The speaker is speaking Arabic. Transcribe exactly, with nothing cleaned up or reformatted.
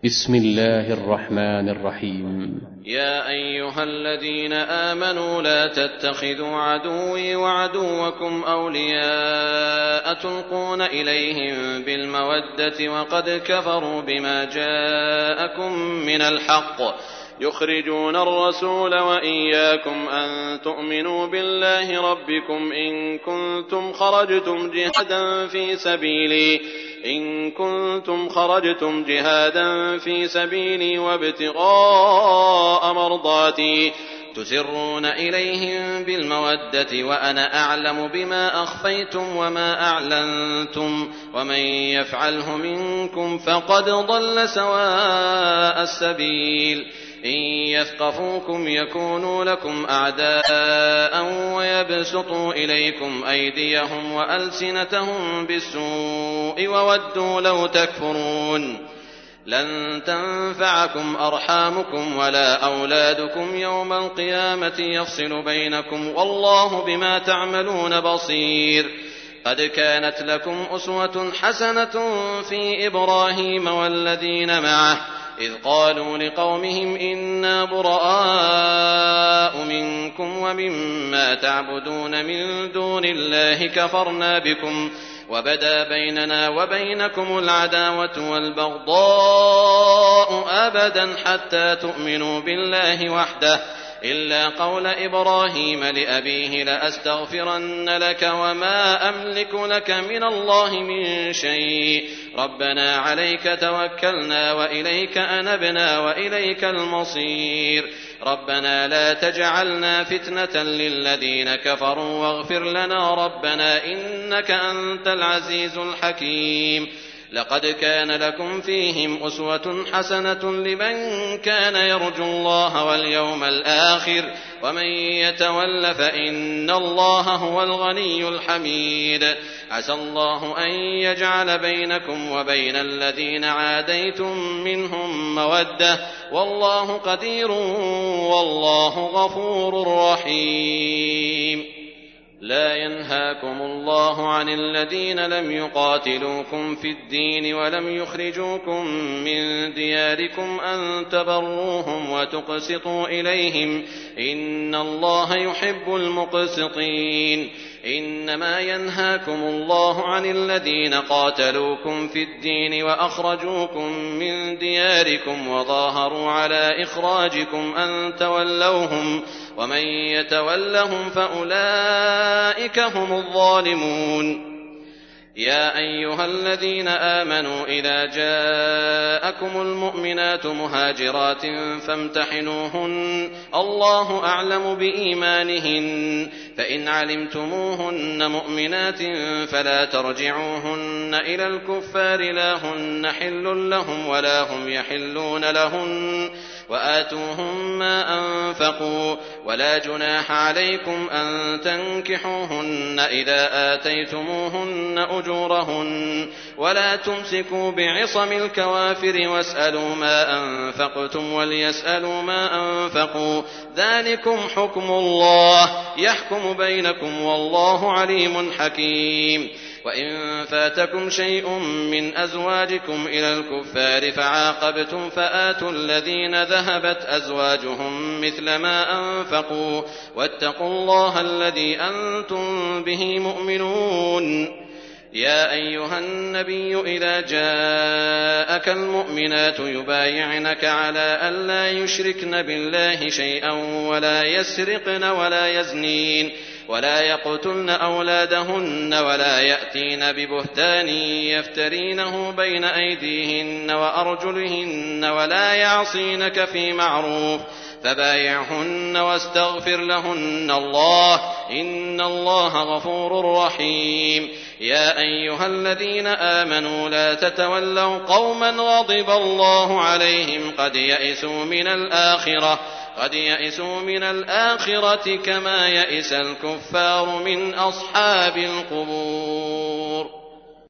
بسم الله الرحمن الرحيم. يا أيها الذين آمنوا لا تتخذوا عدوي وعدوكم أولياء تلقون إليهم بالمودة وقد كفروا بما جاءكم من الحق يخرجون الرسول وإياكم أن تؤمنوا بالله ربكم إن كنتم خرجتم جهادا في سبيلي إن كنتم خرجتم جهادا في سبيلي وابتغاء مرضاتي تسرون إليهم بالمودة وأنا أعلم بما أخفيتم وما أعلنتم ومن يفعله منكم فقد ضل سواء السبيل إن يثقفوكم يكونوا لكم أعداء ويبسطوا إليكم أيديهم وألسنتهم بالسوء وودوا لو تكفرون لن تنفعكم أرحامكم ولا أولادكم يوم القيامة يفصل بينكم والله بما تعملون بصير. قد كانت لكم أسوة حسنة في إبراهيم والذين معه إذ قالوا لقومهم إنا براء منكم ومما تعبدون من دون الله كفرنا بكم وبدا بيننا وبينكم العداوة والبغضاء أبدا حتى تؤمنوا بالله وحده إلا قول إبراهيم لأبيه لأستغفرن لك وما أملك لك من الله من شيء ربنا عليك توكلنا وإليك أنبنا وإليك المصير ربنا لا تجعلنا فتنة للذين كفروا واغفر لنا ربنا إنك أنت العزيز الحكيم. لقد كان لكم فيهم أسوة حسنة لمن كان يرجو الله واليوم الآخر ومن يتول فإن الله هو الغني الحميد. عسى الله أن يجعل بينكم وبين الذين عاديتم منهم مودة والله قدير والله غفور رحيم. لا ينهاكم الله عن الذين لم يقاتلوكم في الدين ولم يخرجوكم من دياركم أن تبروهم وتقسطوا إليهم إن الله يحب المقسطين. إنما ينهاكم الله عن الذين قاتلوكم في الدين وأخرجوكم من دياركم وظاهروا على إخراجكم أن تولوهم ومن يتولهم فأولئك هم الظالمون. يا أيها الذين آمنوا إذا جاءكم المؤمنات مهاجرات فامتحنوهن الله أعلم بإيمانهن فإن علمتموهن مؤمنات فلا ترجعوهن إلى الكفار لا هن حل لهم ولا هم يحلون لهن وآتوهم ما أنفقوا ولا جناح عليكم أن تنكحوهن إذا آتيتموهن أجورهن ولا تمسكوا بعصم الكوافر واسألوا ما أنفقتم وليسألوا ما أنفقوا ذلكم حكم الله يحكم بينكم والله عليم حكيم. وإن فاتكم شيء من أزواجكم إلى الكفار فعاقبتم فآتوا الذين ذهبت أزواجهم مثل ما أنفقوا واتقوا الله الذي أنتم به مؤمنون. يا أيها النبي إذا جاءك المؤمنات يبايعنك على أن لا يشركن بالله شيئا ولا يسرقن ولا يزنين ولا يقتلن أولادهن ولا يأتين ببهتان يفترينه بين أيديهن وأرجلهن ولا يعصينك في معروف فبايعهن واستغفر لهن الله إن الله غفور رحيم. يا أيها الذين آمنوا لا تتولوا قوما غضب الله عليهم قد يئسوا من الآخرة قد يئسوا من الآخرة كما يئس الكفار من أصحاب القبور.